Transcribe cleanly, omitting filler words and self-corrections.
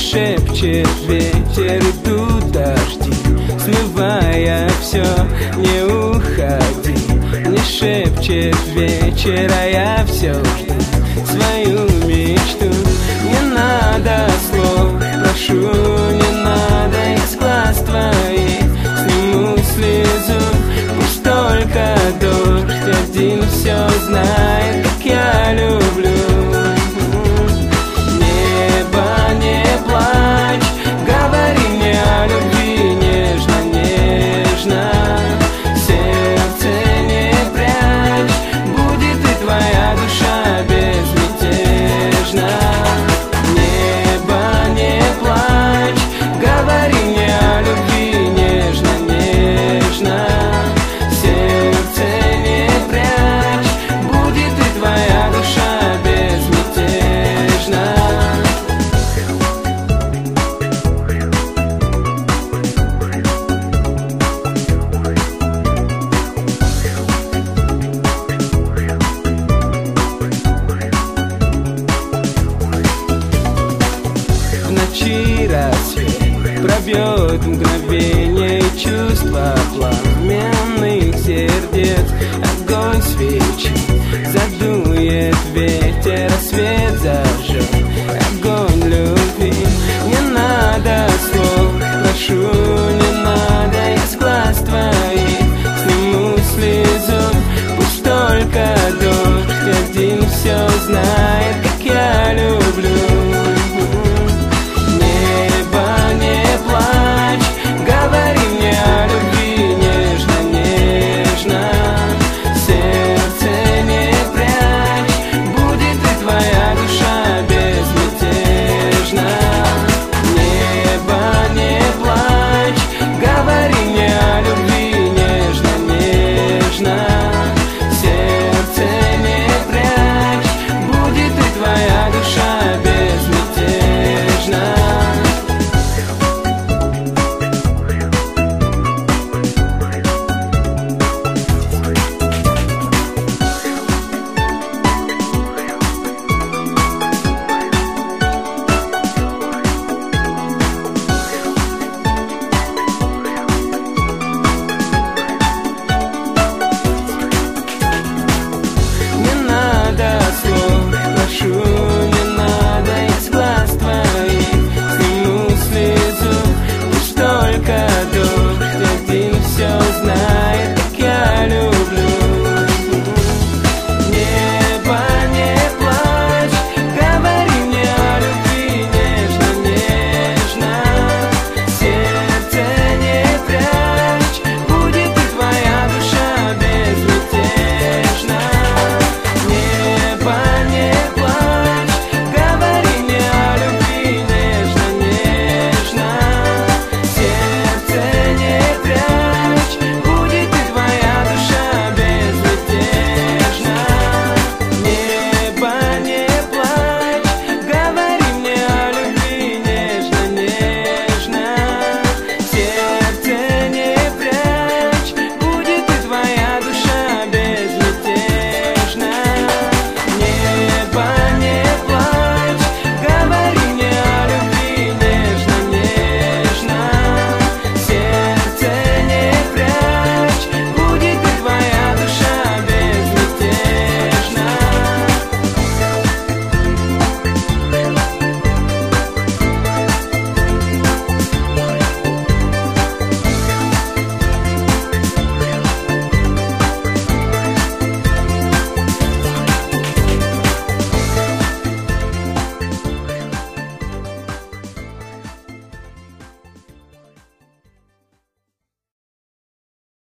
шепчет ветер, идут дожди, смывая все, не уходи. Не шепчет вечер, а я все жду свою мечту. Не надо слов, прошу, не надо из глаз твоих. Сниму слезу, пусть только дождь один все знает, как я люблю. Рассвет пробьет мгновение и чувства пламенных сердец. Огонь свечи задует ветер, а свет зажжет огонь любви. Не надо слов, прошу, не надо из глаз твоих. Сниму слезу, пусть только дождь один все знает, как я люблю.